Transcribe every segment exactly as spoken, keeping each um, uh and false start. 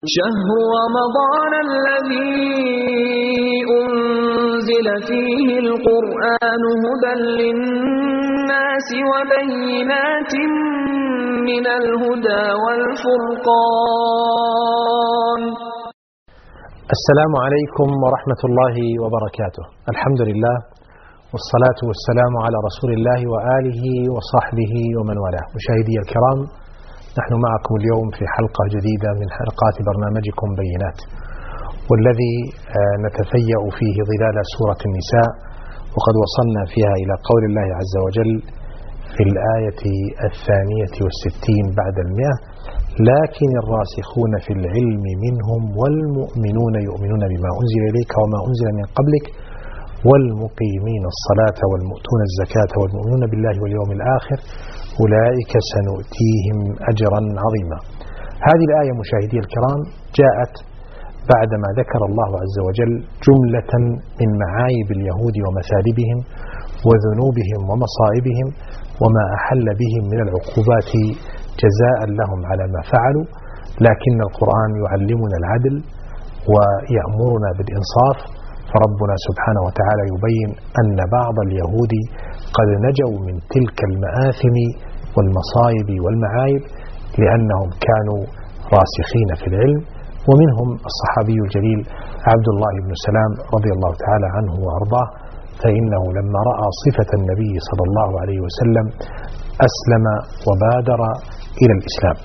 شهر رمضان الذي أنزل فيه القرآن هدى للناس وبينات من الهدى والفرقان. السلام عليكم ورحمة الله وبركاته. الحمد لله والصلاة والسلام على رسول الله وآله وصحبه ومن والاه. مشاهدي الكرام، نحن معكم اليوم في حلقة جديدة من حلقات برنامجكم بينات، والذي نتفيأ فيه ظلال سورة النساء، وقد وصلنا فيها إلى قول الله عز وجل في الآية الثانية والستين بعد المئة: لكن الراسخون في العلم منهم والمؤمنون يؤمنون بما أنزل إليك وما أنزل من قبلك والمقيمين الصلاة والمؤتون الزكاة والمؤمنون بالله واليوم الآخر أولئك سنؤتيهم أجرا عظيما. هذه الآية مشاهدي الكرام جاءت بعدما ذكر الله عز وجل جملة من معايب اليهود ومثالبهم وذنوبهم ومصائبهم وما أحل بهم من العقوبات جزاء لهم على ما فعلوا، لكن القرآن يعلمنا العدل ويأمرنا بالإنصاف. فربنا سبحانه وتعالى يبين أن بعض اليهود قد نجوا من تلك المآثم والمصائب والمعايب لأنهم كانوا راسخين في العلم، ومنهم الصحابي الجليل عبد الله بن سلام رضي الله تعالى عنه وأرضاه، فإنه لما رأى صفة النبي صلى الله عليه وسلم أسلم وبادر إلى الإسلام.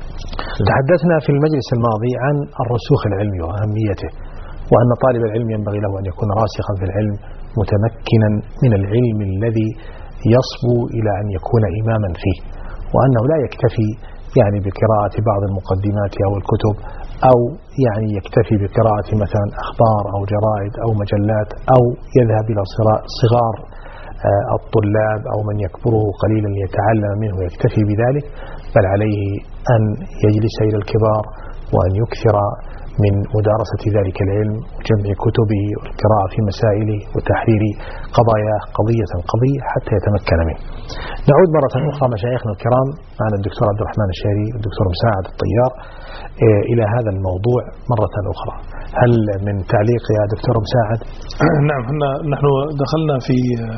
تحدثنا في المجلس الماضي عن الرسوخ العلمي وأهميته، وأن طالب العلم ينبغي له أن يكون راسخا في العلم متمكنا من العلم الذي يصبو إلى أن يكون إماما فيه، وأنه لا يكتفي يعني بقراءة بعض المقدمات أو الكتب، أو يعني يكتفي بقراءة مثلا أخبار أو جرائد أو مجلات، أو يذهب إلى صغار الطلاب أو من يكبره قليلا ليتعلم منه ويكتفي بذلك، بل عليه أن يجلس إلى الكبار وأن يكثر من مدارسة ذلك العلم وجمع كتبه والقراءة في مسائله وتحرير قضاياه قضية قضية حتى يتمكن منه. نعود مرة أخرى مشايخنا الكرام معنا الدكتور عبد الرحمن الشهري والدكتور مساعد الطيار إلى هذا الموضوع مرة أخرى. هل من تعليق يا دكتور مساعد؟ نعم، نحن دخلنا في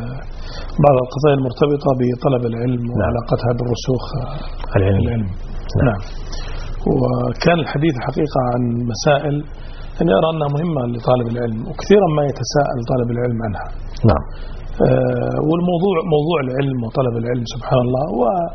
بعض القضايا المرتبطة بطلب العلم وعلاقتها بالرسوخ العلم, العلم. نعم. نعم. وكان الحديث حقيقة عن مسائل أنا أرى أنها مهمة لطالب العلم، وكثيرا ما يتساءل طالب العلم عنها. نعم. آه والموضوع موضوع العلم وطلب العلم سبحان الله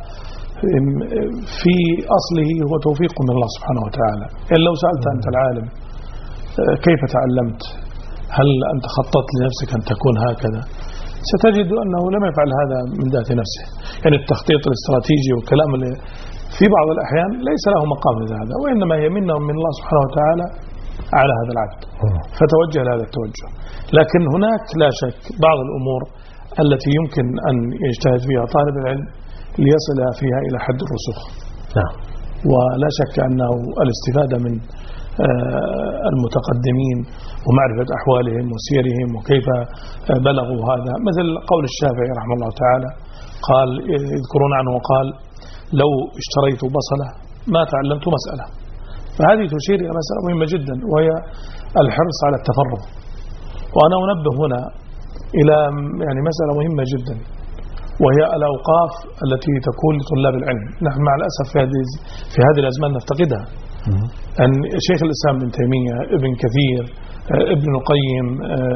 وفي أصله هو توفيق من الله سبحانه وتعالى. يعني لو سألت أنت العالم آه كيف تعلمت، هل أنت خططت لنفسك أن تكون هكذا، ستجد أنه لم يفعل هذا من ذات نفسه. يعني التخطيط الاستراتيجي والكلام اللي في بعض الأحيان ليس له مقام لهذا، وإنما هي منه من الله سبحانه وتعالى على هذا العبد، فتوجه لهذا التوجه. لكن هناك لا شك بعض الأمور التي يمكن أن يجتهد فيها طالب العلم ليصل فيها إلى حد الرسوخ. نعم. ولا شك أنه الاستفادة من المتقدمين ومعرفة أحوالهم وسيرهم وكيف بلغوا هذا، مثل قول الشافعي رحمه الله تعالى قال يذكرون عنه وقال: لو اشتريت بصلة ما تعلمت مسألة. فهذه تشير إلى مسألة مهمة جدا، وهي الحرص على التفرغ. وأنا أنبه هنا إلى يعني مسألة مهمة جدا، وهي الأوقاف التي تكون لطلاب العلم. نحن مع الأسف في هذه في هذه الأزمان نفتقدها. أن شيخ الإسلام ابن تيمية، ابن كثير، ابن القيم،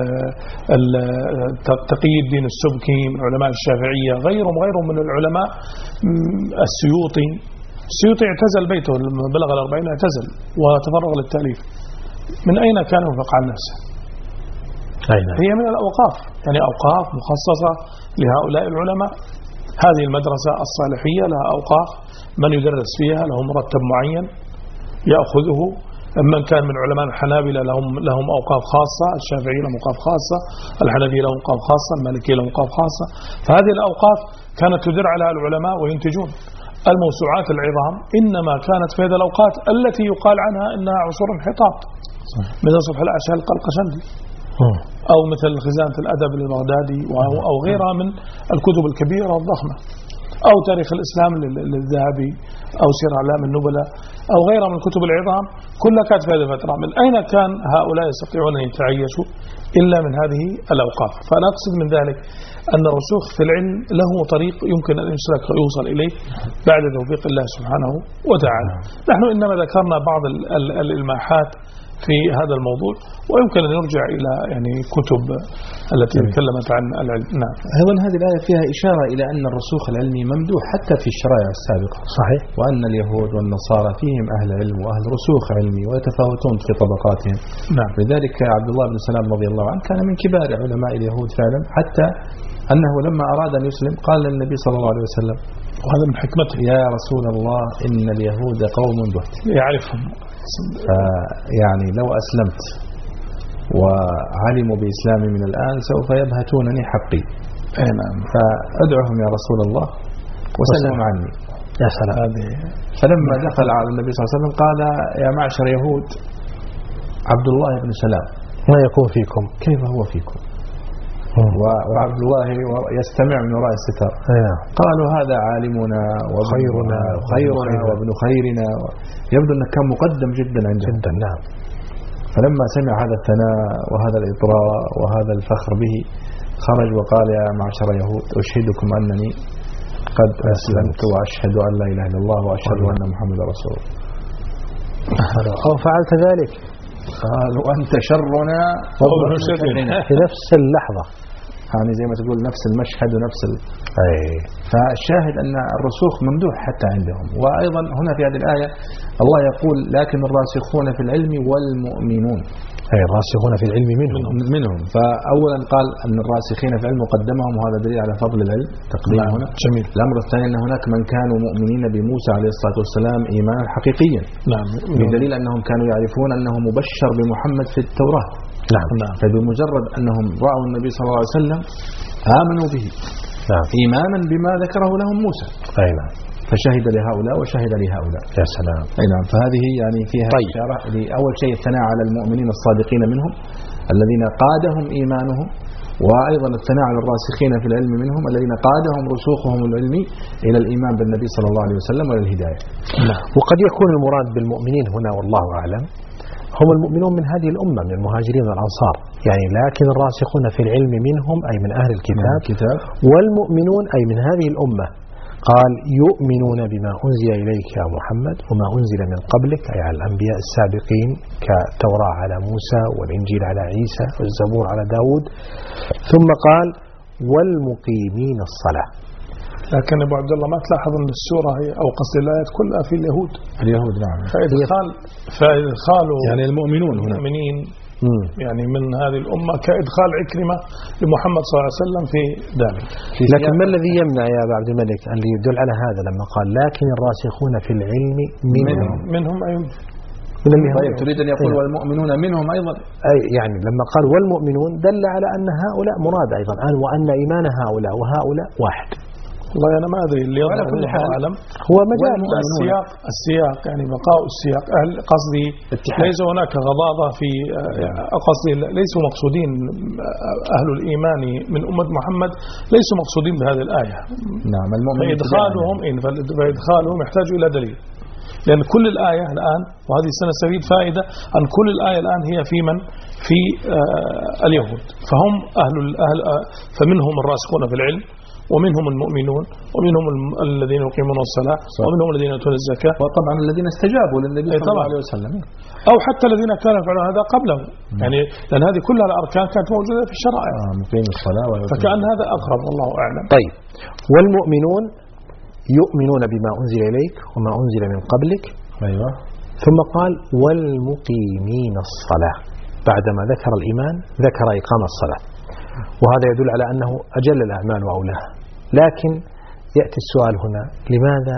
تقي الدين السبكي من علماء الشافعية، غيرهم غيرهم من العلماء، السيوطي السيوطي اعتزل بيته لما بلغ الأربعين، اعتزل وتفرغ للتأليف. من أين كان ينفق عن نفسه؟ أين؟ هي من الأوقاف، يعني أوقاف مخصصة لهؤلاء العلماء. هذه المدرسة الصالحية لها أوقاف، من يدرس فيها له مرتب معين يأخذه. من كان من علماء الحنابلة لهم لهم أوقاف خاصة، الشافعي لهم أوقاف خاصة، الحنفي لهم أوقاف خاصة، المالكي لهم أوقاف خاصة. فهذه الأوقاف كانت تدر على العلماء وينتجون. الموسوعات العظام إنما كانت في هذه الأوقات التي يقال عنها إنها عصور انحطاط، مثل صفح الأشهال القلقشندي، أو مثل خزانة الأدب للبغدادي، أو غيرها من الكتب الكبيرة والضخمة. أو تاريخ الإسلام للذهبي أو سير أعلام النبلاء أو غيرها من كتب العظام، كلها كانت في هذه الفترة. من أين كان هؤلاء يستطيعون أن يتعيشوا إلا من هذه الأوقاف؟ فأنا أقصد من ذلك أن الرسوخ في العلم له طريق يمكن أن يوصل إليه بعد توفيق الله سبحانه وتعالى. نحن إنما ذكرنا بعض الإلماحات في هذا الموضوع، ويمكن أن يرجع إلى يعني كتب التي تكلمت عن العلم. نعم. أيضا هذه الآية فيها إشارة إلى أن الرسوخ العلمي ممدوح حتى في الشرائع السابقة. صحيح. وأن اليهود والنصارى فيهم أهل علم وأهل رسوخ علمي ويتفاوتون في طبقاتهم. نعم. لذلك عبد الله بن سلام رضي الله عنه كان من كبار علماء اليهود فعلا، حتى أنه لما أراد أن يسلم قال للنبي صلى الله عليه وسلم، وهذا من حكمته، يا رسول الله إن اليهود قوم بهت يعرفهم، يعني لو أسلمت وعلموا بإسلامي من الآن سوف يبهتونني حقي، فأدعهم يا رسول الله وسلم عني. يا سلام. فلما دخل على النبي صلى الله عليه وسلم قال يا معشر يهود عبد الله بن سلام ما يكون فيكم كيف هو فيكم؟ وعبد الله يستمع من وراء الستار. قالوا هذا عالمنا وخيرنا وخيرنا وابن خيرنا، يبدو أنه كان مقدم جدا عنده. جدا. نعم. فلما سمع هذا الثناء وهذا الإطراء وهذا الفخر به خرج وقال يا معشر يهود أشهدكم أنني قد أسلمت وأشهد أن لا إله إلا الله وأشهد أن محمد رسول الله. أو فعلت ذلك؟ قالوا أنت شرنا في نفس اللحظة، يعني زي ما تقول نفس المشهد ونفس ال... أي. فالشاهد أن الرسوخ ممدوح حتى عندهم. وأيضا هنا في هذه الآية الله يقول لكن الراسخون في العلم والمؤمنون، أي الراسخون في العلم منهم منهم فأولا قال أن الراسخين في العلم مقدمهم، وهذا دليل على فضل العلم تقديم هنا. جميل. الأمر الثاني أن هناك من كانوا مؤمنين بموسى عليه الصلاة والسلام إيمانا حقيقيا. نعم. بدليل أنهم كانوا يعرفون أنه مبشر بمحمد في التوراة. نعم. فبمجرد أنهم رأوا النبي صلى الله عليه وسلم آمنوا به. نعم. إيمانا بما ذكره لهم موسى. أي نعم. فشهد لهؤلاء وشهد لهؤلاء. يا سلام. أي نعم. فهذه يعني فيها طيب. إشارة لأول شيء الثناء على المؤمنين الصادقين منهم الذين قادهم إيمانهم، وأيضا الثناء على الراسخين في العلم منهم الذين قادهم رسوخهم العلمي إلى الإيمان بالنبي صلى الله عليه وسلم وإلى الهداية. نعم. وقد يكون المراد بالمؤمنين هنا والله أعلم هم المؤمنون من هذه الأمة من المهاجرين والأنصار، يعني لكن الراسخون في العلم منهم أي من أهل الكتاب، الكتاب. والمؤمنون أي من هذه الأمة. قال يؤمنون بما أنزل إليك يا محمد وما أنزل من قبلك، أي على الأنبياء السابقين كالتوراة على موسى والإنجيل على عيسى والزبور على داود. ثم قال والمقيمين الصلاة. لكن أبو عبد الله ما تلاحظ أن السورة هي أو قصد الآيات كلها في اليهود. اليهود نعم. فإدخال فإدخالوا يعني المؤمنون هنا المؤمنين يعني من هذه الأمة كإدخال عكرمة لمحمد صلى الله عليه وسلم في ذلك. لكن ما الذي يمنع يا أبا عبد الملك أن يدل على هذا لما قال لكن الراسخون في العلم منهم منهم أي من اليهود؟ طيب تريد أن يقول والمؤمنون منهم أيضا؟ أي يعني لما قال والمؤمنون دل على أن هؤلاء مراد أيضا وأن إيمان هؤلاء وهؤلاء واحد. والله أنا ما أدري اللي على كل حال أعلم هو مجال السياق السياق يعني بقاء السياق. أهل قصدي ليس هناك غضاضة في قصدي ليسوا مقصودين أهل الإيمان من أمة محمد ليسوا مقصودين بهذه الآية. نعم. المؤمنين فإدخالهم إن فإدخالهم يحتاج إلى دليل، لأن كل الآية الآن وهذه سنستفيد فائدة أن كل الآية الآن هي في من في آه اليهود، فهم أهل الأهل آه فمنهم الراسخون في العلم ومنهم المؤمنون ومنهم الذين يقيمون الصلاة صح. ومنهم الذين يؤتون الزكاة، وطبعا الذين استجابوا للنبي صلى الله عليه وسلم، أو حتى الذين كانوا يفعلون هذا قبله. يعني لأن هذه كلها الأركان كانت موجودة في الشرائع آه مقيم الصلاة فكأن هذا أقرب والله أعلم. طيب والمؤمنون يؤمنون بما أنزل إليك وما أنزل من قبلك. أيوة. ثم قال والمقيمين الصلاة، بعدما ذكر الإيمان ذكر إقام الصلاة، وهذا يدل على أنه أجل الأعمال وأولاها. لكن يأتي السؤال هنا لماذا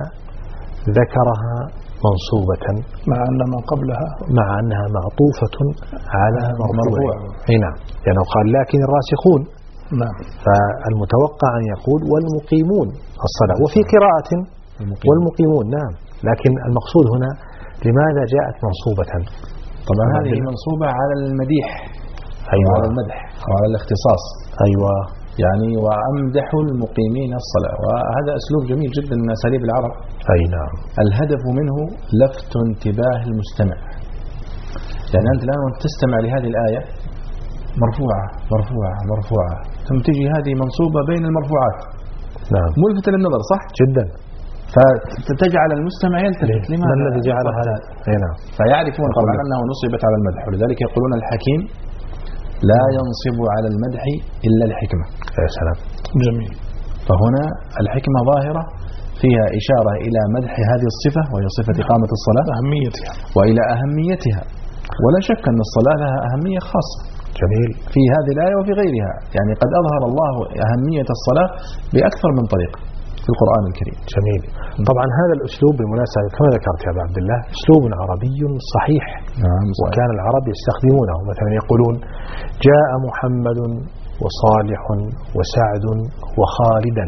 ذكرها منصوبة مع أن ما قبلها مع أنها معطوفة على مرفوع؟ أي نعم، لأنه قال لكن الراسخون. نعم. فالمتوقع أن يقول والمقيمون الصلاة، وفي قراءة المقيم. والمقيمون. نعم. لكن المقصود هنا لماذا جاءت منصوبة؟ طبعا هذه منصوبة على المديح. أيوة. على المدح وعلى الاختصاص. أيوة. يعني وأمدح المقيمين الصلاة، وهذا أسلوب جميل جدا من أساليب العرب. أي نعم. الهدف منه لفت انتباه المستمع. يعني أنت الآن وأنت تستمع لهذه الآية مرفوعة مرفوعة مرفوعة، ثم تجي هذه منصوبة بين المرفوعات، نعم، ملفتة للنظر، صح جدا، فتجعل المستمع يلتفت لماذا الذي جعل هذا. أي نعم. فيعرفون طبعا أنه نصبت على المدح، ولذلك يقولون الحكيم لا ينصب على المدح إلا الحكمة. يا سلام، جميل. فهنا الحكمة ظاهرة فيها إشارة إلى مدح هذه الصفة، وهي صفة إقامة الصلاة، أهميتها، وإلى أهميتها. ولا شك أن الصلاة لها أهمية خاصة. جميل. في هذه الآية وفي غيرها، يعني قد أظهر الله أهمية الصلاة بأكثر من طريقة في القرآن الكريم. جميل. طبعا هذا الأسلوب بالمناسبة كما ذكرت يا أبا عبد الله أسلوب عربي صحيح. نعم صحيح. وكان العرب يستخدمونه، مثلا يقولون جاء محمد وصالح وسعد وخالدا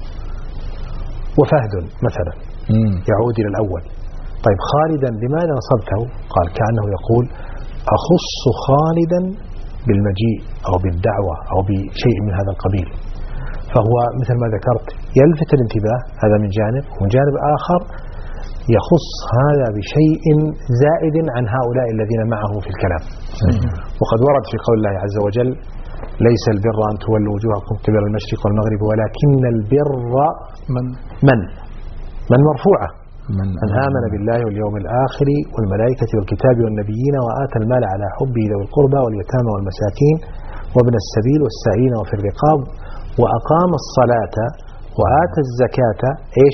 وفهد مثلا، مم. يعود إلى الأول. طيب خالدا لماذا نصبته؟ قال كأنه يقول أخص خالدا بالمجيء أو بالدعوة أو بشيء من هذا القبيل. فهو مثل ما ذكرت يلفت الانتباه، هذا من جانب، ومن جانب آخر يخص هذا بشيء زائد عن هؤلاء الذين معه في الكلام. وقد ورد في قول الله عز وجل ليس البر أن تولوا وجوهكم قبل المشرق والمغرب ولكن البر من من من مرفوعة من, من آمن بالله واليوم الآخر والملائكة والكتاب والنبيين وآتى المال على حبه ذوي القربى واليتامى والمساكين وابن السبيل والسائلين وفي الرقاب وأقام الصلاة وآتى الزكاة إيش؟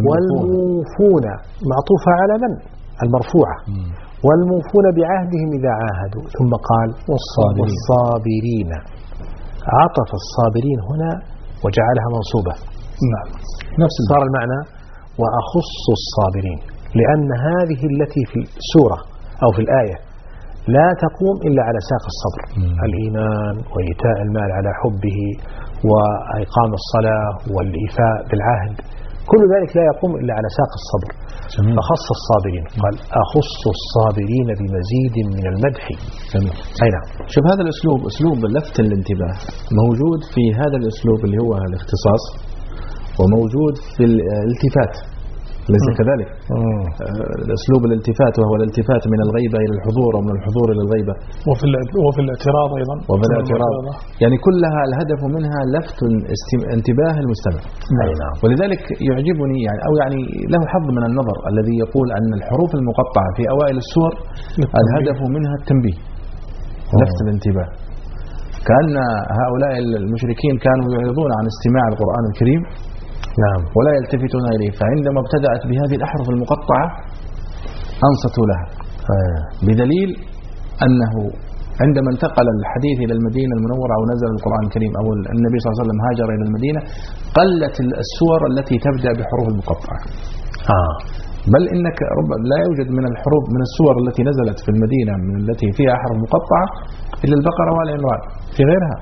والموفون معطوفة على من؟ المرفوعة. والموفون بعهدهم إذا عاهدوا، ثم قال والصابرين, والصابرين. عطف الصابرين هنا وجعلها منصوبة. نعم. نفس صار المعنى وأخص الصابرين، لأن هذه التي في السورة أو في الآية لا تقوم إلا على ساق الصبر. مم. الإيمان وإيتاء المال على حبه وإقام الصلاة والإيفاء بالعهد، كل ذلك لا يقوم إلا على ساق الصبر. جميل. فخص الصابرين، قال أخص الصابرين بمزيد من المدح. جميل. أي نعم. شوف هذا الأسلوب أسلوب لفت الانتباه موجود في هذا الأسلوب اللي هو الاختصاص، وموجود في الالتفات ليس كذلك؟ الأسلوب الالتفات وهو الالتفات من الغيبة إلى الحضور ومن الحضور إلى الغيبة، وفي وفي الاعتراض أيضا، وفي الاعتراض، يعني كلها الهدف منها لفت انتباه المستمع. نعم. ولذلك يعجبني يعني أو يعني له حظ من النظر الذي يقول أن الحروف المقطعة في أوائل السور الهدف منها التنبيه، لفت الانتباه، كأن هؤلاء المشركين كانوا يعرضون عن استماع القرآن الكريم نعم ولا يلتفتون إليه، فعندما ابتدأت بهذه الأحرف المقطعة أنصتوا لها. آه. بدليل أنه عندما انتقل الحديث إلى المدينة المنورة أو نزل القرآن الكريم أو النبي صلى الله عليه وسلم هاجر إلى المدينة قلت السور التي تبدأ بحروف المقطعة. آه. بل إنك لا يوجد من الحروف من السور التي نزلت في المدينة من التي فيها أحرف مقطعة إلا البقرة والعمران، في غيرها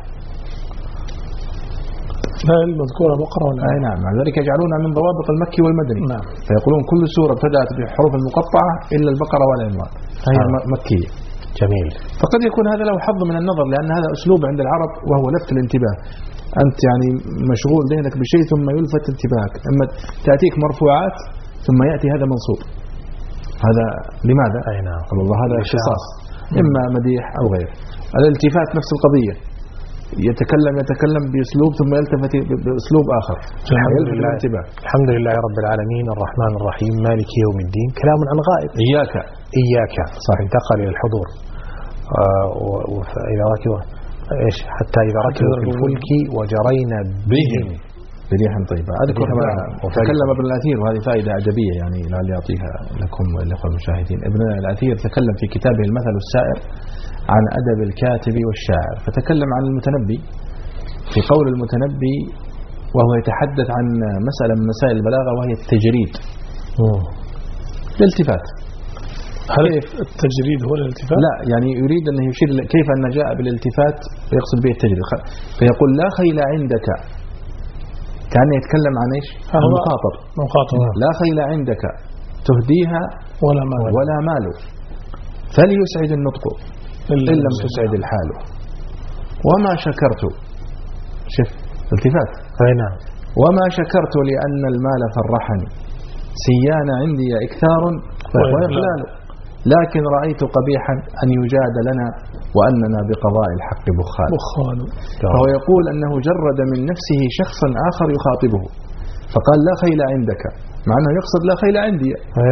لا المذكورة بقرة ولا أي نعم. مع ذلك يجعلونها من ضوابط المكي والمدني. نعم. فيقولون كل سورة ابتدأت بحروف المقطعة إلا البقرة والعمران فهي آه. مكية. جميل. فقد يكون هذا له حظ من النظر، لأن هذا أسلوب عند العرب وهو لفت الانتباه. أنت يعني مشغول ذهنك بشيء ثم يلفت انتباهك، أما تأتيك مرفوعات ثم يأتي هذا منصوب، هذا لماذا؟ أي نعم. والله هذا اختصاص، إما مديح أو غير. الالتفات نفس القضية، يتكلم يتكلم بأسلوب ثم يلتفت بأسلوب آخر. الحمد لله. الحمد لله رب العالمين الرحمن الرحيم مالك يوم الدين، كلام عن غائب. إياك إياك صح، انتقل إلى الحضور. آه وإذا ركبوا إيش حتى إذا ركبوا في الفلك وجرينا بهم بريح طيبة. أذكر وتكلم ابن الأثير، وهذه فائدة أدبية يعني لعلي أعطيها لكم والإخوة المشاهدين. ابن الأثير تكلم في كتابه المثل السائر عن أدب الكاتب والشاعر، فتكلم عن المتنبي في قول المتنبي وهو يتحدث عن مسألة من مسائل البلاغة وهي التجريد. الالتفات. هل التجريد هو الالتفات؟ لا، يعني يريد أن يشير كيف أن جاء بالالتفات ويقصد به التجريد، فيقول لا خيل عندك، كان يتكلم عن إيش؟ المخاطر. مخاطر. لا خيل عندك تهديها ولا مال, ولا مال فليسعد النطق إن لم تسعد الحال، وما شكرت. شف التفات. أي نعم. وما شكرت لأن المال فرحني، سيان عندي إكثار وإقلال، لكن رأيت قبيحا أن يجاد لنا وأننا بقضاء الحق بخال. بخال. فهو يقول أنه جرد من نفسه شخصا آخر يخاطبه فقال لا خيل عندك، مع أنه يقصد لا خيل عندي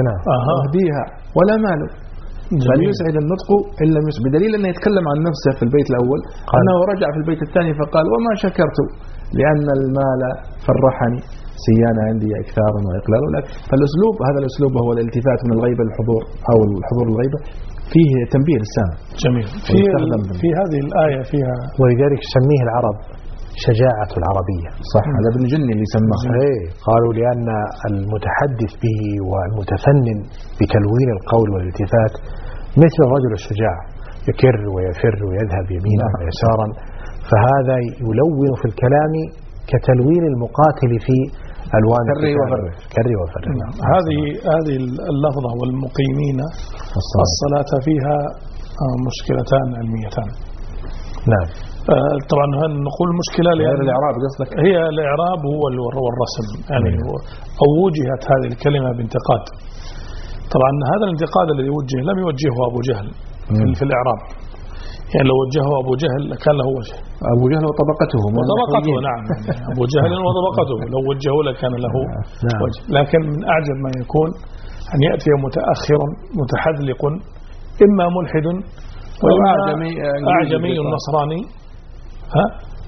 أهديها ولا مال، بل يسعد النطق إلا يسعد، بدليل أنه يتكلم عن نفسه في البيت الأول أنه رجع في البيت الثاني فقال وما شكرت لأن المال فرحني، سيان عندي إكثار وإقلال. فالأسلوب هذا الأسلوب هو الالتفات من الغيبة للحضور أو الحضور الغيبة، فيه تنبيه للسامع. جميل. في, في هذه الآية فيها، ولذلك يسميه العرب شجاعة العربية. صح، هذا ابن جني اللي سماه. ايه، قالوا لأن المتحدث به والمتفنن بتلوين القول والالتفات مثل الرجل الشجاع، يكر ويفر ويذهب يمينا ويسارا، فهذا يلون في الكلام كتلوين المقاتل في ألوان كري وفر. كري وفر. هذه هذه اللفظة والمقيمين الصلاة, الصلاة فيها مشكلتان علميتان. نعم. طبعا نقول مشكلة لأن الإعراب قصدك هي الإعراب هو والرسم يعني، أو وجهت هذه الكلمة بانتقاد. طبعا هذا الانتقاد الذي وجه لم يوجهه أبو جهل في, في الإعراب، يعني لو وجهه أبو جهل كان له وجه. أبو جهل وطبقته وطبقته نعم، أبو جهل وطبقته لو وجهه لكان له وجه. لكن من أعجب ما يكون أن يأتي متأخر متحذلق إما ملحد وإما أعجمي نصراني ها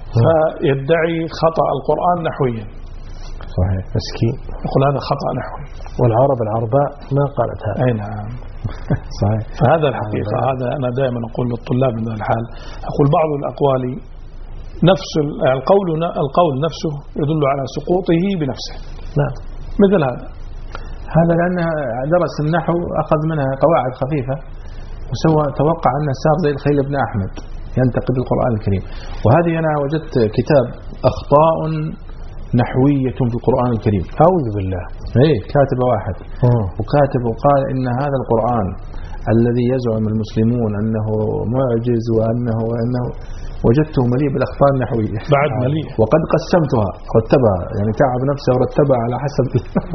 فيدعي خطأ القرآن نحويا. صحيح. مسكين. يقول هذا خطأ نحوي، والعرب العرباء ما قالت هذا. أي نعم. صحيح. فهذا الحقيقة، هذا أنا دائما أقول للطلاب من الحال، أقول بعض الأقوال نفس القول القول نفسه يدل على سقوطه بنفسه. نعم. مثل هذا هذا لأنه درس النحو أخذ منها قواعد خفيفة وسوى توقع أنه صار زي الخليل بن أحمد ينتقد القرآن الكريم. وهذه أنا وجدت كتاب أخطاء نحوية في القرآن الكريم. أعوذ بالله. إيه، كاتب واحد أوه. وكاتب وقال إن هذا القرآن الذي يزعم المسلمون أنه معجز وأنه وأنه وجدته مليء بالأخطاء النحوية. بعد مليء. وقد قسمتها رتبها، يعني تعب نفسه ورتبها على حسب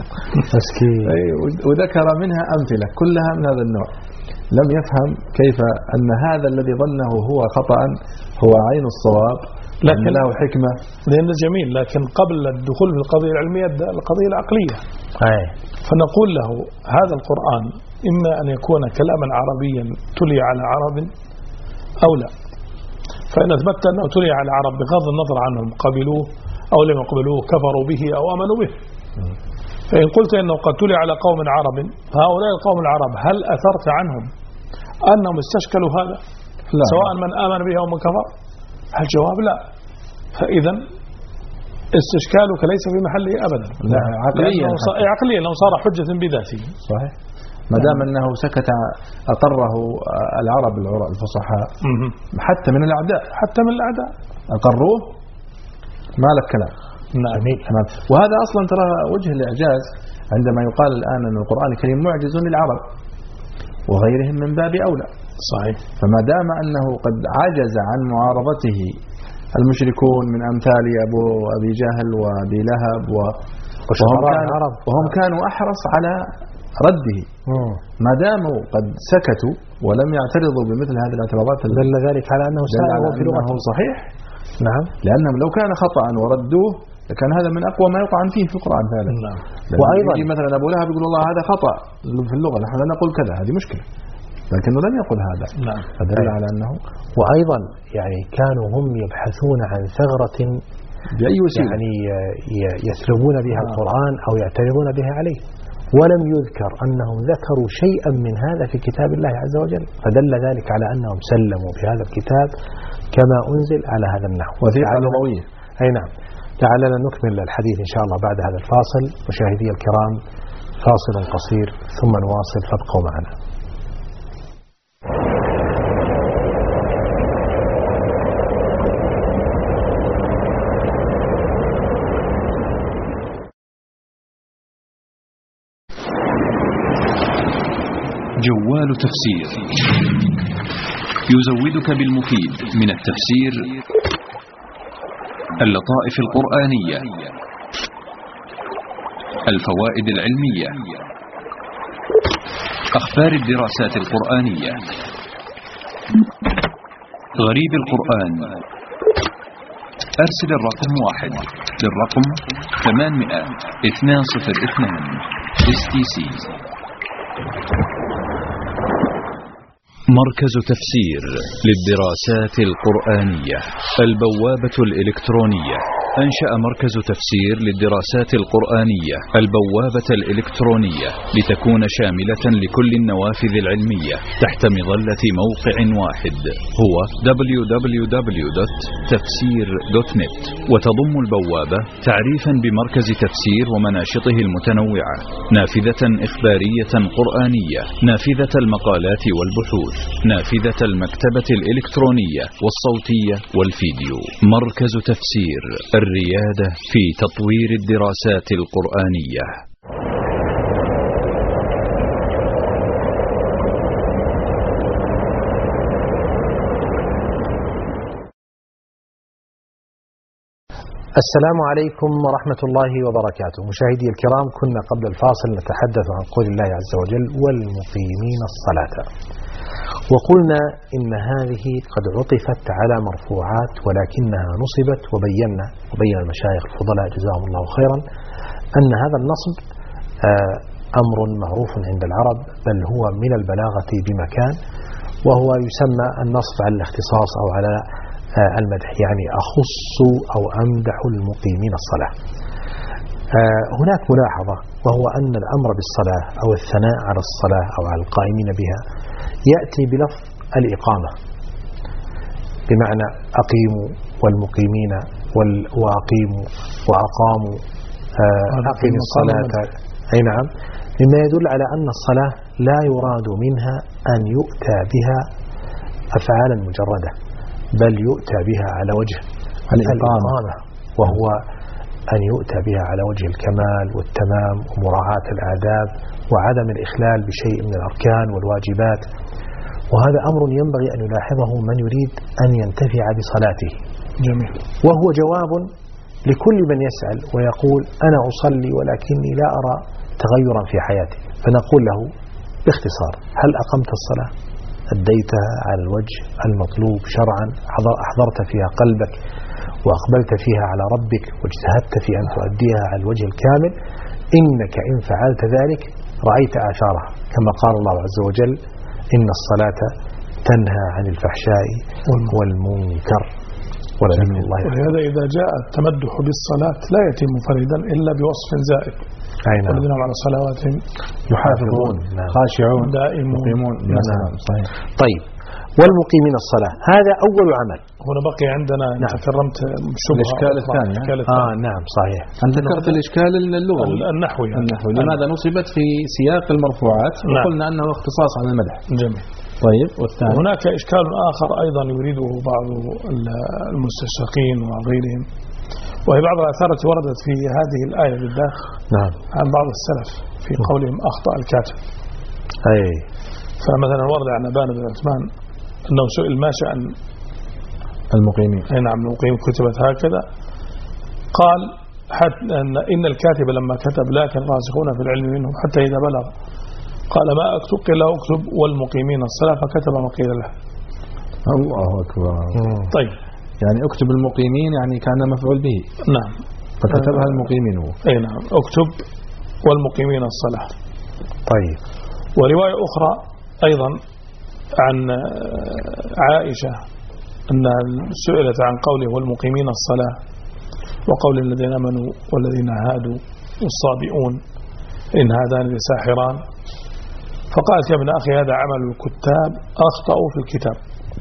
مسكين. إيه، وذكر منها أمثلة كلها من هذا النوع. لم يفهم كيف أن هذا الذي ظنه هو خطأ هو عين الصواب، لكن له حكمة. لأنه جميل، لكن قبل الدخول في القضية العلمية القضية العقلية. أي. فنقول له هذا القرآن إما أن يكون كلاما عربيا تلي على عرب أو لا، فإن أثبت أنه تلي على عرب بغض النظر عنهم قبلوه أو لم يقبلوه، كفروا به أو آمنوا به. فإن قلت إنه قد تلي على قوم عرب، فهؤلاء القوم العرب هل أثرت عنهم أنهم استشكلوا هذا لا. سواء من آمن به أو من كفر؟ الجواب لا. فإذا استشكالك ليس في محله أبدا. لا، عقليا عقليا لو صار حجة بذاته. صحيح. ما دام أنه سكت أقره العرب الفصحاء حتى من الأعداء حتى من الأعداء أقروه، ما لك كلام. نعم. وهذا أصلا ترى وجه الإعجاز عندما يقال الآن أن القرآن الكريم معجز للعرب وغيرهم من باب أولى. صحيح. فما دام أنه قد عجز عن معارضته المشركون من أمثال أبو أبي جهل وأبي لهب و... وهم, كانوا وهم كانوا أحرص على رده، ما داموا قد سكتوا ولم يعترضوا بمثل هذه الاعتراضات دل ذلك على أنه سائغ في لغته. صحيح. نعم. لأنهم لو كان خطأ وردوه لكان هذا من أقوى ما يقع فيه في القرآن فعلا. نعم. وأيضا مثلا أبو لهب يقول الله هذا خطأ في اللغة، نحن لا نقول كذا، هذه مشكلة، لكنه لم يقل هذا. نعم. فدل على أنه. وأيضا يعني كانوا هم يبحثون عن ثغرة بأي وسيلة يعني يسلبون بها القرآن أو يعترضون بها عليه، ولم يذكر أنهم ذكروا شيئا من هذا في كتاب الله عز وجل، فدل ذلك على أنهم سلموا بهذا الكتاب كما أنزل على هذا النحو. وثيقة لغوية. أي نعم. لعلنا نكمل الحديث إن شاء الله بعد هذا الفاصل. مشاهدي الكرام، فاصل قصير ثم نواصل، فابقوا معنا. جوال تفسير يزودك بالمفيد من التفسير اللطائف القرآنية، الفوائد العلمية، أخبار الدراسات القرآنية، غريب القرآن. أرسل الرقم واحد للرقم ثمانمائة اثنين صفر اثنين اس تي سي. مركز تفسير للدراسات القرآنية، البوابة الإلكترونية. أنشأ مركز تفسير للدراسات القرآنية البوابة الإلكترونية لتكون شاملة لكل النوافذ العلمية تحت مظلة موقع واحد هو دبليو دبليو دبليو دوت تفسير دوت نت، وتضم البوابة تعريفا بمركز تفسير ومناشطه المتنوعة، نافذة إخبارية قرآنية، نافذة المقالات والبحوث، نافذة المكتبة الإلكترونية والصوتية والفيديو. مركز تفسير، الريادة في تطوير الدراسات القرآنية. السلام عليكم ورحمة الله وبركاته. مشاهدي الكرام، كنا قبل الفاصل نتحدث عن قول الله عز وجل والمقيمين الصلاة، وقلنا إن هذه قد عطفت على مرفوعات ولكنها نصبت، وبينا وبين المشايخ الفضلاء جزاهم الله خيرا أن هذا النصب أمر معروف عند العرب، بل هو من البلاغة بمكان، وهو يسمى النصب على الاختصاص أو على المدح، يعني أخص أو أمدح المقيمين الصلاة. هناك ملاحظة، وهو أن الأمر بالصلاة أو الثناء على الصلاة أو على القائمين بها يأتي بلفظ الإقامة، بمعنى أقيموا والمقيمين وأقيموا وأقاموا أقيم الصلاة، أي نعم، مما يدل على أن الصلاة لا يراد منها أن يؤتى بها أفعالا مجردة، بل يؤتى بها على وجه الإقامة، وهو أن يؤتى بها على وجه الكمال والتمام ومراعاة الآداب وعدم الإخلال بشيء من الأركان والواجبات. وهذا أمر ينبغي أن يلاحظه من يريد أن ينتفع بصلاته. جميل. وهو جواب لكل من يسأل ويقول أنا أصلي ولكني لا أرى تغيرا في حياتي، فنقول له باختصار: هل أقمت الصلاة؟ أديتها على الوجه المطلوب شرعا؟ أحضرت فيها قلبك وأقبلت فيها على ربك واجتهدت في أن تؤديها على الوجه الكامل؟ إنك إن فعلت ذلك رأيت آثارها، كما قال الله عز وجل: إن الصلاة تنهى عن الفحشاء والمنكر ولذكر الله. ولهذا إذا جاء التمدح بالصلاة لا يتم منفردا إلا بوصف زائد. والذين على صلواتهم يحافظون خاشعون دائمون. نعم. صحيح. طيب، والمقيمين الصلاة هذا أول عمل. هنا بقي عندنا نعم. تكرمت شبهة الإشكال الثاني. آه نعم صحيح. أنت ذكرت الإشكال اللغوي النحوي. النحوي لماذا نصبت في سياق المرفوعات؟ نعم. وقلنا أنه اختصاص عن المدح. جميل. طيب، والثاني هناك إشكال آخر أيضا يريده بعض المستشرقين وغيرهم، وهي بعض الآثار التي وردت في هذه الآية بالذات نعم. عن بعض السلف في قولهم أخطأ الكاتب. أي. فمثلا ورد عن أبان بن عثمان أنه سئل ما شأن المقيمين. أي نعم، المقيم كتبت هكذا. قال حتى أن إن الكاتب لما كتب لكن راسخون في العلم منهم حتى إذا بلغ قال ما أكتب قيل له اكتب والمقيمين الصلاة، فكتب ما قيل له. الله أكبر. طيب، يعني اكتب المقيمين يعني كان مفعول به. نعم. فكتبها المقيمين هو. أي نعم، اكتب والمقيمين الصلاة. طيب. ورواية أخرى أيضا عن عائشة أنها سئلت عن قوله والمقيمين الصلاة وقول الذين آمنوا والذين هادوا والصابئون إن هذان لساحران، فقالت يا ابن أخي هذا عمل الكتاب أخطأوا في الكتاب.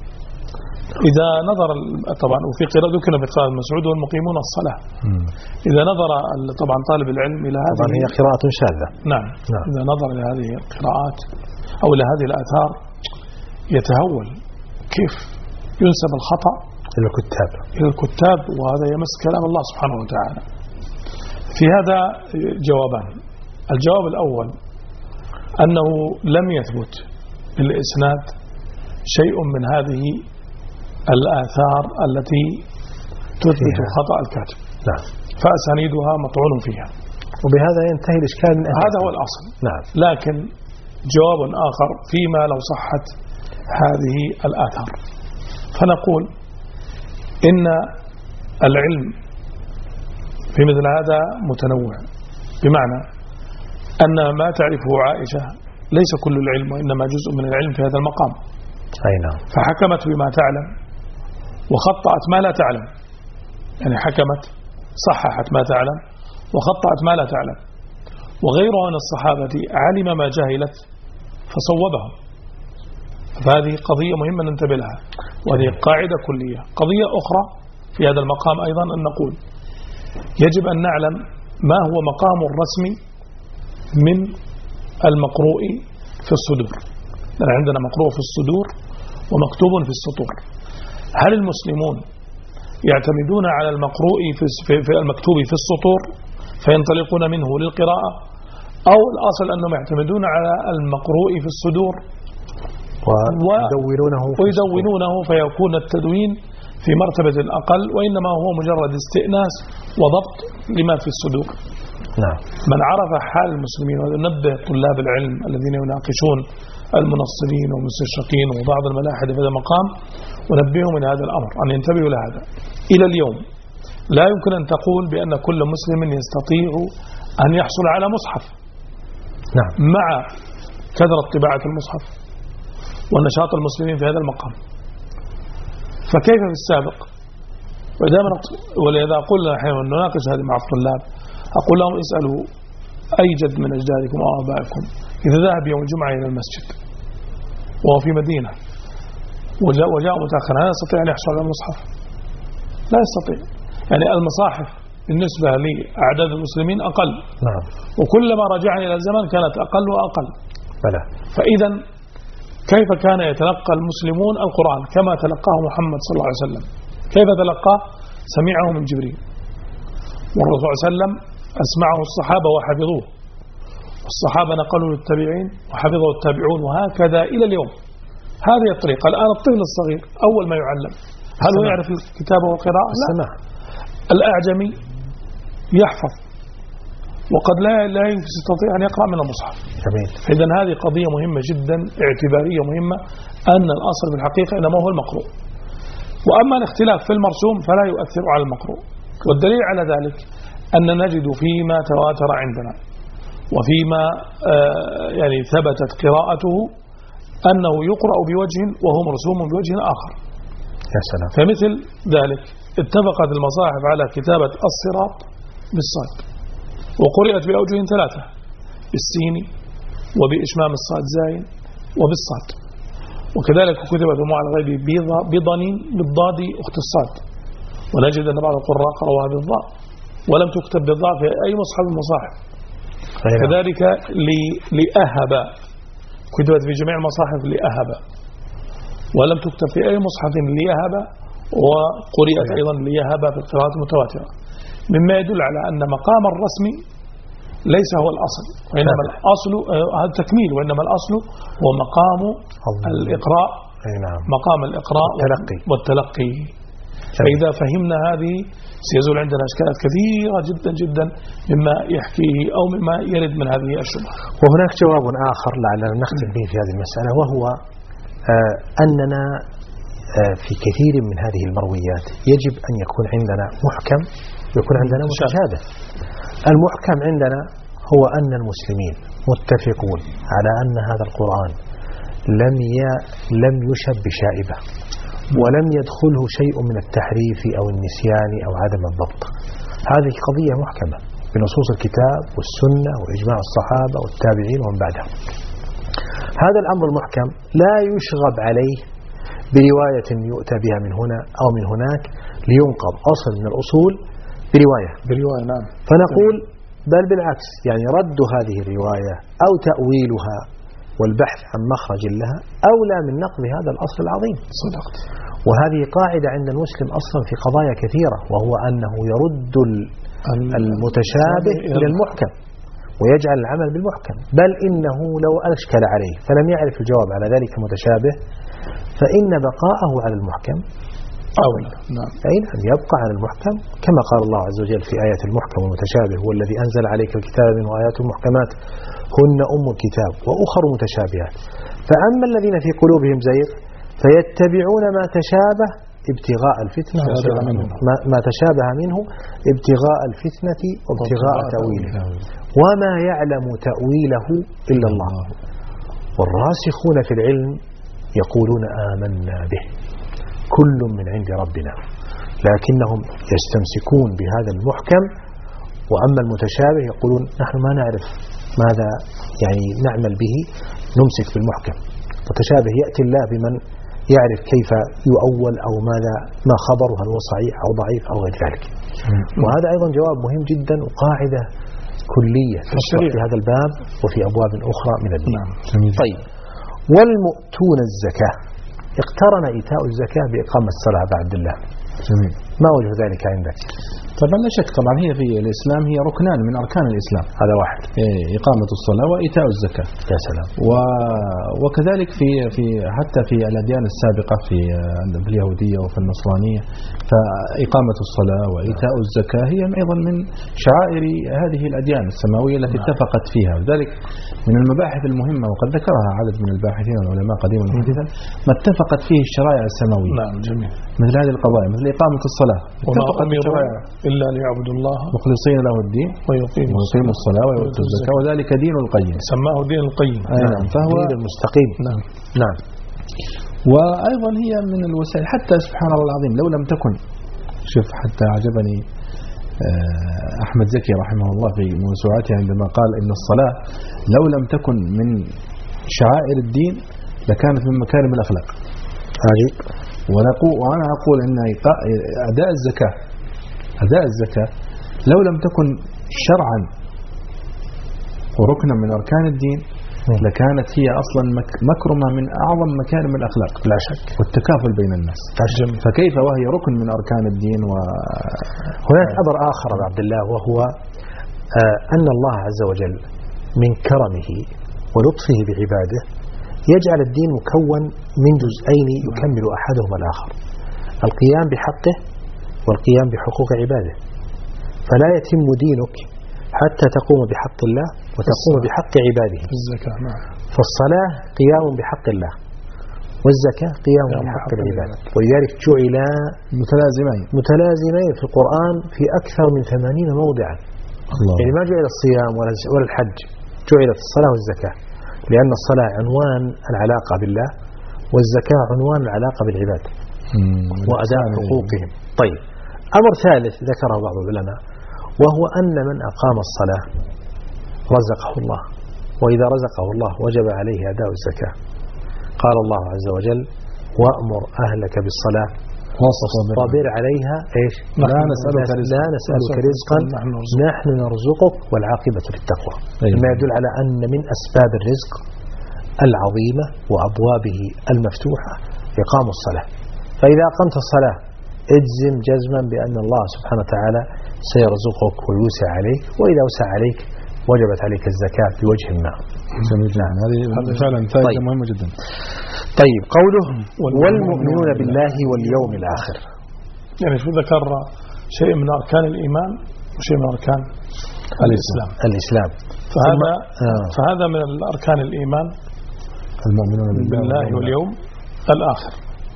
إذا نظر طبعا وفي قراءة ذكر في قراءة مسعود والمقيمون الصلاة، إذا نظر طبعا طالب العلم إلى هذه، طبعا هي قراءة شاذة. نعم. نعم. إذا نظر إلى هذه القراءات أو إلى هذه الآثار يتهول كيف ينسب الخطأ إلى الكتاب إلى الكتاب وهذا يمس كلام الله سبحانه وتعالى. في هذا جوابان. الجواب الأول أنه لم يثبت بالإسناد شيء من هذه الآثار التي تثبت خطأ الكاتب. نعم. فأسانيدها مطعون فيها، وبهذا ينتهي الإشكال من أهل. هذا هو الأصل. نعم. لكن جواب آخر فيما لو صحت هذه الآثار، فنقول إن العلم في مثل هذا متنوع، بمعنى أن ما تعرفه عائشة ليس كل العلم، وإنما جزء من العلم في هذا المقام. أي نعم. فحكمت بما تعلم وخطأت ما لا تعلم، يعني حكمت صححت ما تعلم وخطأت ما لا تعلم. وغيرها من الصحابة علم ما جهلت فصوبهم. فهذه قضية مهمة ننتبه لها، وهذه قاعدة كلية. قضية أخرى في هذا المقام أيضا أن نقول يجب أن نعلم ما هو مقام الرسم من المقروء في الصدور. لأن عندنا مقروء في الصدور ومكتوب في السطور. هل المسلمون يعتمدون على المقروء في المكتوب في السطور فينطلقون منه للقراءة، أو الأصل أنهم يعتمدون على المقروء في الصدور ويدونونه ويدونونه فيكون التدوين في مرتبة الأقل، وإنما هو مجرد استئناس وضبط لما في الصدور. نعم. من عرف حال المسلمين، وننبه طلاب العلم الذين يناقشون المنصرين والمستشرقين وبعض الملاحدة في هذا المقام، ونبههم من هذا الأمر أن ينتبهوا لهذا. إلى اليوم لا يمكن أن تقول بأن كل مسلم يستطيع أن يحصل على مصحف. نعم. مع كثرة طباعة المصحف ونشاط المسلمين في هذا المقام، فكيف في السابق؟ ولذا قلنا أحيانا نناقش هذه مع الطلاب، أقول لهم اسألوا أي جد من أجدادكم أو آبائكم إذا ذهب يوم الجمعة إلى المسجد وهو في مدينة وجاء, وجاء متأخرا، هل يستطيع أن يحصل على المصحف؟ لا يستطيع. يعني المصاحف بالنسبة لأعداد المسلمين أقل. نعم. وكلما رجعنا إلى الزمن كانت أقل وأقل. بلى. فإذا كيف كان يتلقى المسلمون القرآن كما تلقاه محمد صلى الله عليه وسلم؟ كيف تلقاه؟ سمعه من جبريل، والرسول صلى الله عليه وسلم أسمعه الصحابة وحفظوه، والصحابة نقلوا للتابعين وحفظه التابعون، وهكذا إلى اليوم. هذه الطريقة. الآن الطفل الصغير أول ما يعلم هل هو يعرف الكتابة والقراءة؟ لا. الأعجمي يحفظ وقد لا لا يستطيع أن يقرأ من المصحف. جميل. إذا هذه قضية مهمة جدا، اعتبارية مهمة، أن الأصل في الحقيقة إنما هو المقروء. وأما الاختلاف في المرسوم فلا يؤثر على المقروء. والدليل على ذلك أن نجد فيما تواتر عندنا وفيما آه يعني ثبتت قراءته أنه يقرأ بوجه وهو مرسوم بوجه آخر. يا سلام. فمثل ذلك اتفقت المصاحف على كتابة الصراط بالصاد، وقرأت بأوجه ثلاثة، بالسين وبإشمام الصاد زاين وبالصاد. وكذلك كتبت مع الغيب بضنين بالضاد أخت الصاد، ونجد أن بعض القراء قرأوها بالضاء ولم تكتب بالضاء في أي مصحف المصاحف. كذلك لأهب كتبت في جميع المصاحف لأهب، ولم تكتب في أي مصحف ليهب، وقرأت أيضا ليهب في القراءات المتواترة، مما يدل على أن مقام الرسم ليس هو الأصل، وإنما الأصل هذا تكميل، وإنما الأصل هو مقام الإقراء. نعم. مقام الإقراء والتلقي, والتلقي. فإذا فهمنا هذه سيزول عندنا أشكالات كثيرة جدا جدا مما يحكيه أو مما يرد من هذه الشبهة. وهناك جواب آخر لعلنا نختم به في هذه المسألة، وهو آه أننا آه في كثير من هذه المرويات يجب أن يكون عندنا محكم ويكون عندنا متشابه. المحكم عندنا هو أن المسلمين متفقون على أن هذا القرآن لم لم يشب بشائبة، ولم يدخله شيء من التحريف أو النسيان أو عدم الضبط. هذه قضية محكمة بنصوص الكتاب والسنة وإجماع الصحابة والتابعين ومن بعدهم. هذا الأمر المحكم لا يشغب عليه برواية يؤتى بها من هنا أو من هناك لينقض أصل من الأصول برواية برواية نعم. فنقول بل بالعكس، يعني رد هذه الرواية أو تأويلها والبحث عن مخرج لها أولى من نقض هذا الأصل العظيم. صدقت. وهذه قاعدة عند المسلم أصلا في قضايا كثيرة، وهو أنه يرد المتشابه إلى المحكم ويجعل العمل بالمحكم، بل إنه لو أشكل عليه فلم يعرف الجواب على ذلك المتشابه فإن بقاءه على المحكم أولى. نعم. أي نعم يبقى على المحكم كما قال الله عز وجل في آية المحكم والمتشابه هو الذي أنزل عليك الكتاب منه آيات محكمات هن أم الكتاب وأخر متشابهات فأما الذين في قلوبهم زيغ فيتبعون ما تشابه ابتغاء الفتنة ما, ما تشابه منه ابتغاء الفتنة وابتغاء تأويله وما يعلم تأويله إلا الله والراسخون في العلم يقولون آمنا به كل من عند ربنا لكنهم يستمسكون بهذا المحكم وأما المتشابه يقولون نحن ما نعرف ماذا يعني نعمل به نمسك بالمحكم متشابه يأتي الله بمن يعرف كيف يؤول أو ماذا ما خبره هل هو صحيح أو ضعيف أو غير ذلك وهذا أيضا جواب مهم جدا وقاعدة كلية في هذا الباب وفي أبواب أخرى من الدين. طيب والمؤتون الزكاة اقترن إيتاء الزكاة بإقامة الصلاة بعد الله جميل. ما وجه ذلك عندك؟ طبعا لا شك طبعا هي في الإسلام هي ركنان من أركان الإسلام هذا واحد إقامة الصلاة وإيتاء الزكاة يا سلام و... وكذلك في في حتى في الأديان السابقة في اليهودية وفي النصرانية فإقامة الصلاة وإيتاء الزكاة هي أيضا من شعائر هذه الأديان السماوية التي اتفقت فيها ذلك من المباحث المهمة وقد ذكرها عدد من الباحثين والعلماء قديما وحديثا ما اتفقت فيه الشرائع السماوية نعم جميل مثل هذه القضايا مثل إقامة الصلاة اتفقت الشرائع إلا ليعبدوا الله مخلصين له الدين ويقيموا الصلاة ويؤتوا الزكاة وذلك دين القيم سماه دين القيم نعم فهو دين المستقيم نعم نعم وأيضا هي من الوسائل حتى سبحان الله العظيم لو لم تكن شوف حتى عجبني أحمد زكي رحمه الله في موسوعته عندما قال إن الصلاة لو لم تكن من شعائر الدين لكانت من مكارم الأخلاق عجيب وأنا أقول أن أداء الزكاة أداء الزكاة لو لم تكن شرعا وركنا من أركان الدين لكانت هي أصلا مكرمة من أعظم مكارم الأخلاق لا شك والتكافل بين الناس فكيف وهي ركن من أركان الدين و... هناك أمر آخر عبد الله وهو أن الله عز وجل من كرمه ولطفه بعباده يجعل الدين مكون من جزئين يكمل أحدهما الآخر القيام بحقه والقيام بحقوق عباده فلا يتم دينك حتى تقوم بحق الله وتقوم بحق عباده الزكاة نعم فالصلاة قيام بحق الله والزكاة قيام بحق العباد ولذلك جعل متلازمين متلازمين في القرآن في أكثر من ثمانين موضعا الله. يعني ما جعل الصيام ولا الحج جعلت الصلاة والزكاة لأن الصلاة عنوان العلاقة بالله والزكاة عنوان العلاقة بالعباد وأداء حقوقهم. طيب أمر ثالث ذكره بعض العلماء وهو أن من أقام الصلاة رزقه الله وإذا رزقه الله وجب عليه أداء الزكاة قال الله عز وجل وأمر أهلك بالصلاة واصطبر عليها إيش لا نسألك رزقا, لا نسألك رزقا نحن نرزقك والعاقبة للتقوى مما يدل على أن من أسباب الرزق العظيمة وأبوابه المفتوحة إقام الصلاة فإذا أقمت الصلاة اجزم جزما بأن الله سبحانه وتعالى سيرزقك ويوسع عليك وإذا وسع عليك وجبت عليك الزكاة بوجه ما. جميل جدا هذه فعلا فائدة طيب. مهمة جدا. طيب قوله والمؤمنون بالله واليوم الآخر يعني شو ذكر شيء من أركان الإيمان وشيء من أركان الإسلام الإسلام فهذا آه. فهذا من الأركان الإيمان المؤمنون بالله, بالله واليوم الآخر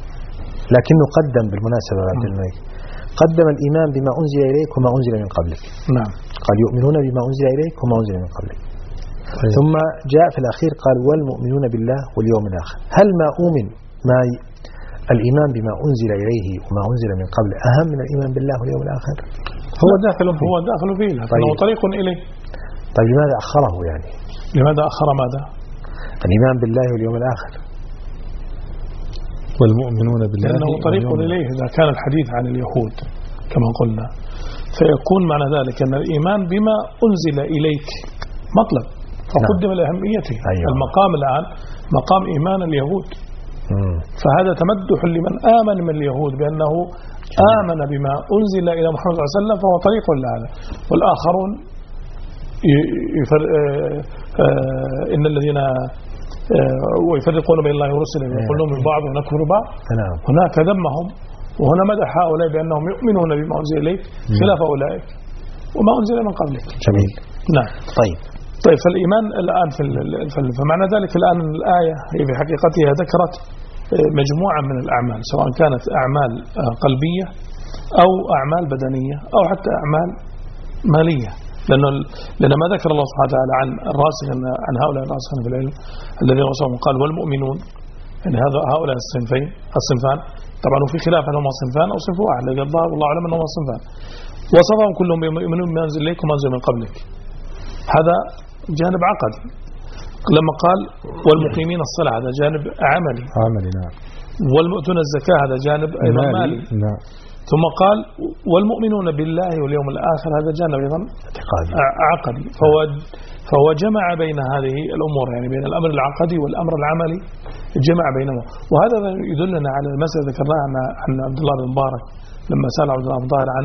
لكنه قدم بالمناسبة عبد الملك قدم الإيمان بما أنزل إليك وما أنزل من قبلك نعم قال يؤمنون بما أنزل إليك وما أنزل من قبلك طيب. ثم جاء في الأخير قال والمؤمنون بالله واليوم الآخر هل ما أؤمن ما ي... الإيمان بما أنزل إليه وما أنزل من قبل أهم من الإيمان بالله واليوم الآخر هو داخل فيه هو داخل فيه لكنه طيب. طريق إليه طيب لماذا أخره يعني لماذا أخر ماذا الإيمان بالله واليوم الآخر والمؤمنون بالله لأنه طريق إليه إذا كان الحديث عن اليهود كما قلنا فيكون معنى ذلك أن الإيمان بما أنزل إليك مطلب فقدم نعم. لأهميته أيوة. المقام الآن مقام إيمان اليهود مم. فهذا تمدح لمن آمن من اليهود بأنه آمن بما أنزل إلى محمد صلى الله عليه وسلم فهو طريق لهذا والآخرون يفر... إن الذين ويفرقون بين الله ورسله ويقولون من بعض ونكفر بعض نعم. هناك ذمهم وهنا مدح هؤلاء بأنهم يؤمنون بما أنزل إليك خلاف أولئك وما أنزل من قبلك. جميل. نعم. طيب طيب فالإيمان الآن في فمعنى ذلك الآن الآية هي في حقيقتها ذكرت مجموعة من الأعمال، سواء كانت أعمال قلبية أو أعمال بدنية أو حتى أعمال مالية، لأنه لأن ما ذكر الله سبحانه وتعالى عن الراسخين عن هؤلاء الراسخين في العلم الذين وصفهم قال والمؤمنون، يعني هذا هؤلاء الصنفين الصنفان، طبعا وفي خلاف هل هم صنفان أو صنف واحد، لكن الله والله أعلم أنهم صنفان، وصفهم كلهم يؤمنون بما أنزل إليك وما أنزل من قبلك. هذا جانب عقدي. لما قال والمقيمين الصلاة هذا جانب عملي عملي نعم. والمؤتون الزكاة هذا جانب أيضا مالي نعم. ثم قال والمؤمنون بالله واليوم الآخر هذا جانب أيضا عقدي. فهو فهو جمع بين هذه الأمور، يعني بين الأمر العقدي والأمر العملي جمع بينهما. وهذا يدلنا على المسألة ذكرناها عن عبد الله بن مبارك لما سأل عبد الله بن مبارك عن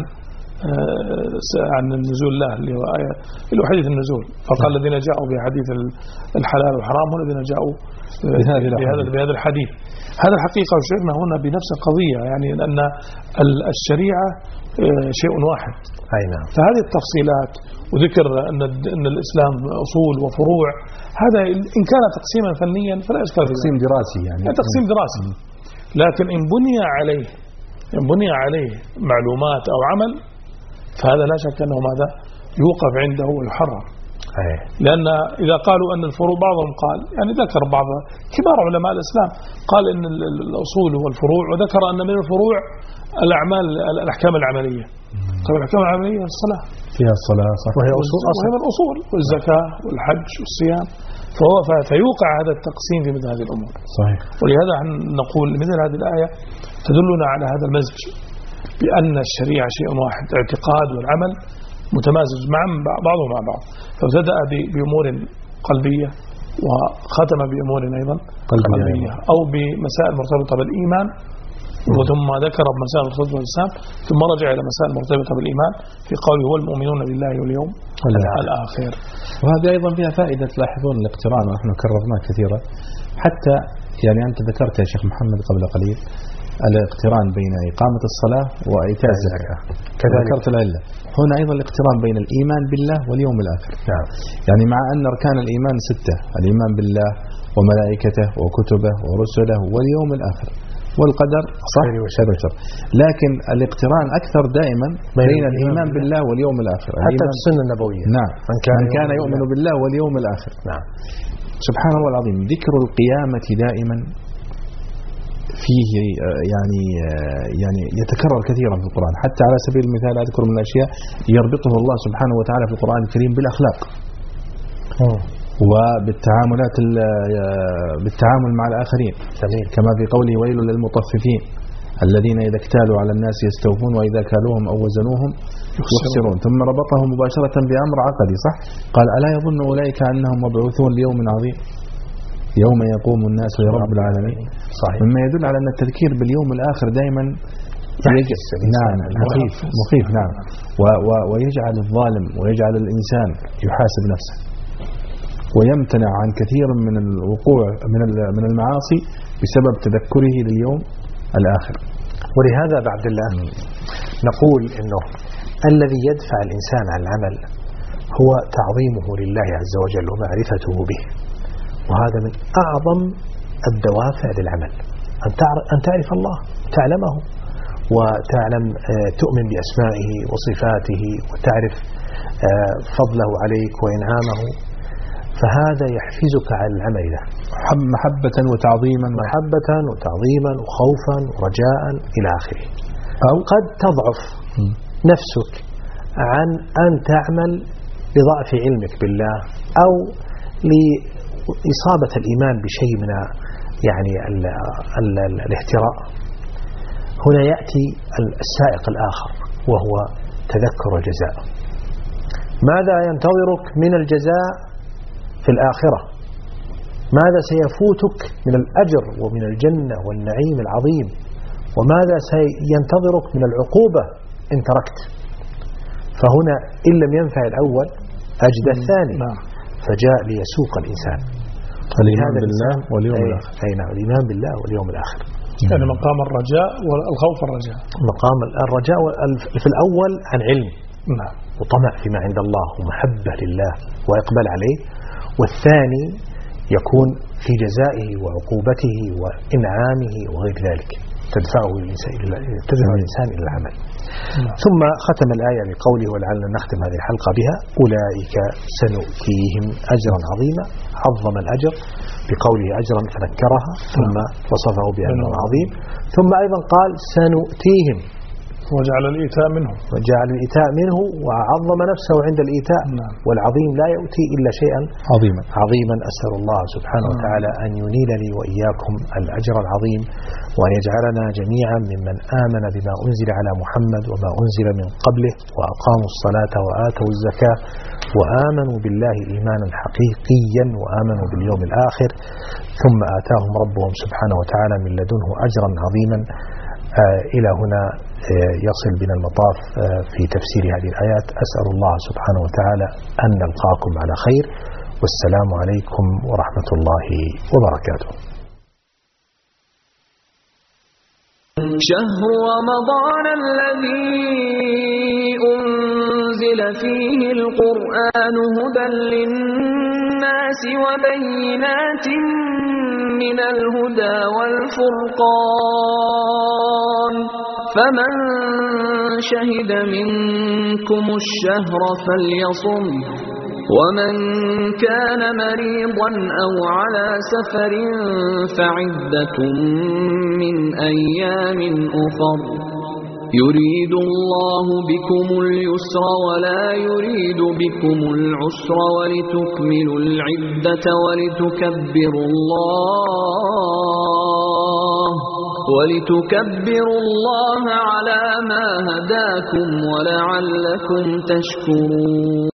عن النزول الله اللي هو آية اللي هو حديث النزول، فقال الذين جاءوا بحديث الحلال والحرام هم الذين جاءوا بهذا بهذا الحديث. هذا الحقيقة وشعرنا هنا بنفس القضية، يعني أن الشريعة شيء واحد. أي نعم. فهذه التفصيلات وذكر أن أن الإسلام أصول وفروع، هذا إن كان تقسيما فنيا فلا إشكال، تقسيم دراسي يعني تقسيم دراسي، لكن إن بني عليه إن بني عليه معلومات أو عمل فهذا لا شك أنه ماذا يوقف عنده ويحرر. أيه. لأن إذا قالوا أن الفروع، بعضهم قال يعني ذكر بعض كبار علماء الإسلام قال أن الأصول والفروع، وذكر أن من الفروع الأعمال الأحكام العملية. طيب الأحكام العملية الصلاة فيها الصلاة صح، وهي أصول وهي من الأصول، والزكاة والحج والصيام، فهو فيوقع هذا التقسيم في مثل هذه الأمور. صحيح. ولهذا نقول مثل هذه الآية تدلنا على هذا المزج بأن الشريعة شيء واحد، الاعتقاد والعمل متمازج معا بعضهم مع بعض. فابتدأ بأمور قلبية وختم بأمور أيضا قلبية, قلبية أو بمسائل مرتبطة بالإيمان، وثم ذكر مسائل مرتبطة بالإسلام، ثم رجع إلى مسائل مرتبطة بالإيمان في قوله هو المؤمنون بالله واليوم الآخر. وهذا أيضا فيها فائدة، تلاحظون الاقتران ونحن كررناه كثيرا، حتى يعني أنت ذكرت يا شيخ محمد قبل قليل الاقتران بين إقامة الصلاة وإيتاء الزكاة، ذكرت العلة. هنا أيضا الاقتران بين الإيمان بالله واليوم الآخر. نعم. يعني مع أن أركان الإيمان ستة، الإيمان بالله وملائكته وكتبه ورسله واليوم الآخر والقدر صح وشر وشر، لكن الاقتران أكثر دائما بين الإيمان بالله واليوم الآخر حتى في السنة النبوية. نعم. من كان, من كان يؤمن بالله واليوم الآخر. نعم. سبحان الله العظيم، ذكر القيامة دائما فيه يعني يعني يتكرر كثيرا في القرآن. حتى على سبيل المثال أذكر من الأشياء يربطه الله سبحانه وتعالى في القرآن الكريم بالأخلاق وبالتعاملات بالتعامل مع الآخرين، كما في قوله ويل للمطففين الذين إذا اكتالوا على الناس يستوفون وإذا كالوهم أو وزنوهم يخسرون. ثم ربطه مباشرة بأمر عقدي صح، قال ألا يظن أولئك أنهم مبعوثون ليوم عظيم يوم يقوم الناس لرب العالمين. صحيح. مما يدل على أن التذكير باليوم الآخر دائما نعم مخيف مخيف نعم و و ويجعل الظالم ويجعل الإنسان يحاسب نفسه ويمتنع عن كثير من الوقوع من من المعاصي بسبب تذكره لليوم الآخر. ولهذا بعد الله نقول إنه الذي يدفع الإنسان عن العمل هو تعظيمه لله عز وجل ومعرفته به، وهذا من أعظم الدوافع للعمل، أن تعرف الله تعلمه وتعلم تؤمن بأسمائه وصفاته وتعرف فضله عليك وإنعامه، فهذا يحفزك على العمل له محبة وتعظيما محبة وتعظيما وخوفا ورجاء إلى آخره. أو قد تضعف نفسك عن أن تعمل لضعف علمك بالله أو لإصابة الإيمان بشيء من يعني ال ال ال الاهتراء. هنا يأتي السائق الآخر وهو تذكر الجزاء. ماذا ينتظرك من الجزاء في الآخرة؟ ماذا سيفوتك من الأجر ومن الجنة والنعيم العظيم؟ وماذا سينتظرك من العقوبة إن تركت؟ فهنا إن لم ينفع الأول أجد الثاني، فجاء ليسوق الإنسان الإيمان بالله واليوم الآخر. أي نعم، الإيمان بالله واليوم الآخر. يعني مقام الرجاء والخوف الرجاء. مقام الرجاء في الأول عن علم نعم وطمع فيما عند الله ومحبة لله وإقبال عليه، والثاني يكون في جزائه وعقوبته وإنعامه وغير ذلك تدفعه الإنسان تدفع الإنسان إلى العمل. نعم. ثم ختم الآية بقوله ولعلنا نختم هذه الحلقة بها أولئك سنؤتيهم أجرا عظيما، عظم الأجر بقوله أجرا فنكرها ثم وصفه بأنه عظيم، ثم أيضا قال سنؤتيهم وجعل الإيتاء منه وجعل الإيتاء منه وعظم نفسه عند الإيتاء. نعم. والعظيم لا يؤتي إلا شيئا عظيما عظيما. أسأل الله سبحانه وتعالى أن ينيل لي وإياكم الأجر العظيم، وأن يجعلنا جميعا ممن آمن بما أنزل على محمد وما أنزل من قبله وأقاموا الصلاة وآتوا الزكاة وآمنوا بالله إيمانا حقيقيا وآمنوا باليوم الآخر، ثم آتاهم ربهم سبحانه وتعالى من لدنه أجرا عظيما. آه إلى هنا آه يصل بنا المطاف آه في تفسير هذه الآيات. أسأل الله سبحانه وتعالى أن نلقاكم على خير، والسلام عليكم ورحمة الله وبركاته. شهر رمضان الذي أنزل فيه القرآن هدى للناس وبينات من الهدى والفرقان، فمن شهد منكم الشهر فليصم، ومن كان مريضا أو على سفر فعدة من أيام أخر، يريد الله بكم اليسر ولا يريد بكم العسر ولتكملوا العدة ولتكبروا الله ولتكبروا الله على ما هداكم ولعلكم تشكرون.